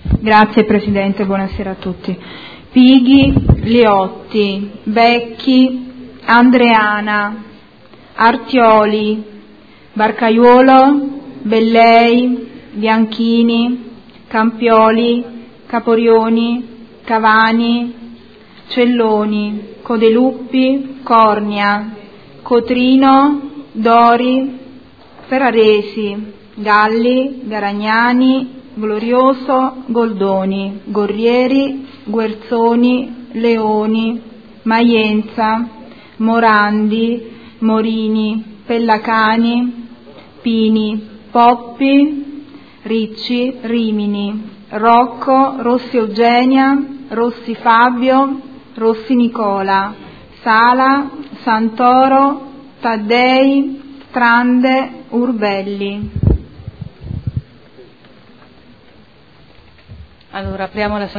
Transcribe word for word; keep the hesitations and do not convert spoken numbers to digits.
Grazie Presidente, buonasera a tutti. Pighi, Liotti, Becchi, Andreana, Artioli, Barcaiuolo, Bellei, Bianchini, Campioli, Caporioni, Cavani, Celloni, Codeluppi, Cornia, Cotrino, Dori, Ferraresi, Galli, Garagnani, Glorioso, Goldoni, Gorrieri, Guerzoni, Leoni, Maienza, Morandi, Morini, Pellacani, Pini, Poppi, Ricci, Rimini, Rocco, Rossi Eugenia, Rossi Fabio, Rossi Nicola, Sala, Santoro, Taddei, Trande, Urbelli. Allora, apriamo la